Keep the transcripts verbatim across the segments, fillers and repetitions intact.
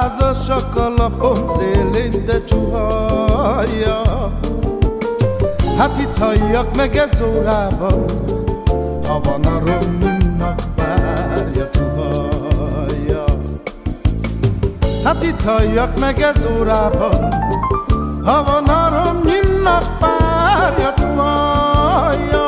Százasak a lapom szélén, de csuhajja. Hát itt halljak meg ez órában, ha van a romnyimnak párja, csuhajja. Hát itt halljak meg ez órában, ha van a romnyimnak párja, csuhajja.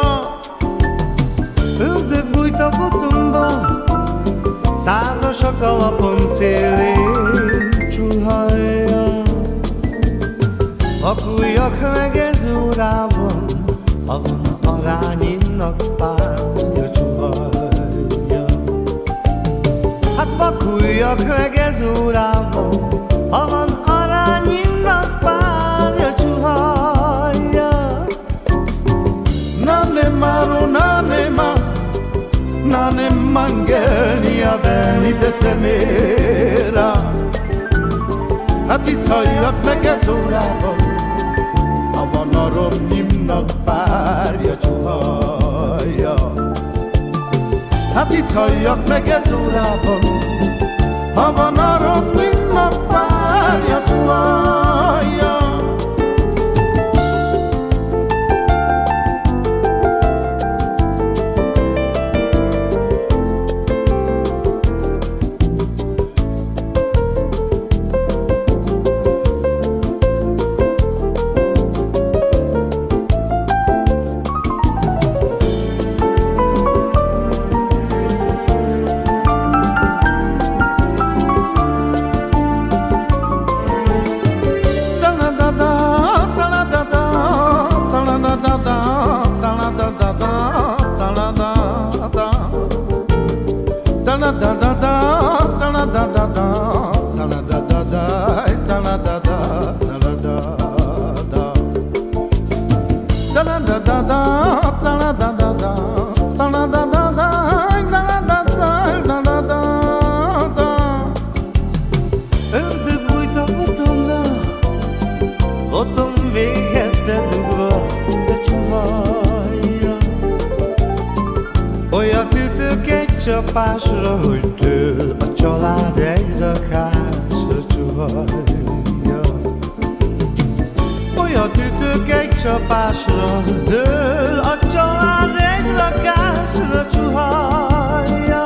Ördög bújt a botomba, százasak a lapom szélén, csuhajja. Vakuljak meg ez órában, ha van arányimnak párja, csuhajja. Hát vakuljak meg ez órában, ha van arányimnak párja, csuhajja. Nane maro, nane mas, nane mangelni a velni de temera. Hát itt halljak meg ez órában, ha van a romnyimnak párja, csuhajja. Hát itt halljak meg ez órában, ha van a romnyimnak párja, csuhajja. Da da da da, da da da da, da da da da, da da da da, da da da da, da da da da, da da da da, da da da da, da da da da. Ördög bújt a botomba, botom végedbe dugva, de csuhajja. Olyat ütök egy csapásra, hogy dől a család egy rakásra, csuhajja. Olyat ütök egy csapásra, dől a család egy rakásra, csuhajja.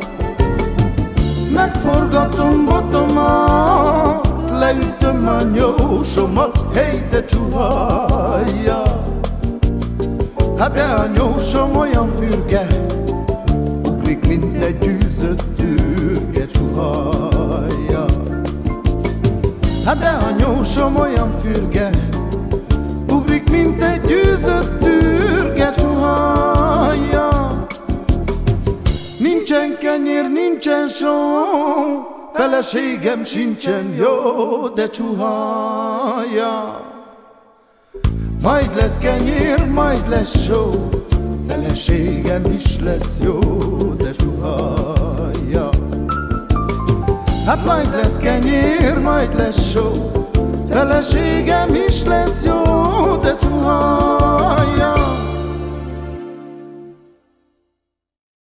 Megforgatom botomat, leütöm a nyósomat, hely de csuhajja. Hát de a nyósom olyan fürge, ugrik, mint egy gyűzött türge, csuhajja. Hát de a nyósom olyan fürge, ugrik, mint egy gyűzött türge, csuhajja. Nincsen kenyér, nincsen só, feleségem sincsen jó, de csuhajja. Majd lesz kenyér, majd lesz só, feleségem is lesz jó, de csuhajja. Hát majd lesz kenyér, majd lesz só, feleségem is lesz jó, de csuhajja.